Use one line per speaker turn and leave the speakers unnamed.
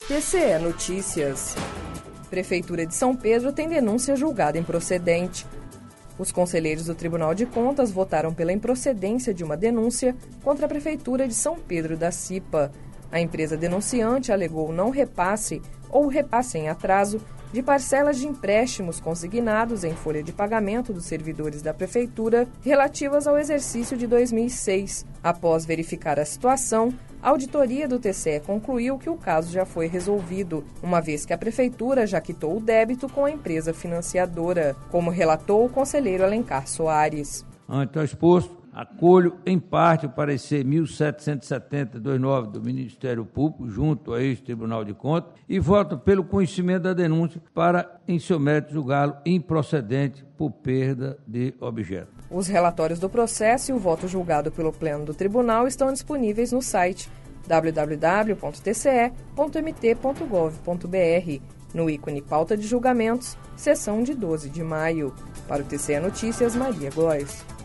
TCE Notícias. Prefeitura de São Pedro tem denúncia julgada improcedente. Os conselheiros do Tribunal de Contas votaram pela improcedência de uma denúncia contra a Prefeitura de São Pedro da Cipa. A empresa denunciante alegou não repasse ou repasse em atraso de parcelas de empréstimos consignados em folha de pagamento dos servidores da Prefeitura relativas ao exercício de 2006. Após verificar a situação, a auditoria do TCE concluiu que o caso já foi resolvido, uma vez que a Prefeitura já quitou o débito com a empresa financiadora, como relatou o conselheiro Alencar Soares.
Ante ao exposto, acolho em parte o parecer 1770/29 do Ministério Público, junto a este Tribunal de Contas, e voto pelo conhecimento da denúncia para, em seu mérito, julgá-lo improcedente por perda de objeto.
Os relatórios do processo e o voto julgado pelo Pleno do Tribunal estão disponíveis no site www.tce.mt.gov.br, no ícone Pauta de Julgamentos, seção de 12 de maio. Para o TCE Notícias, Maria Góes.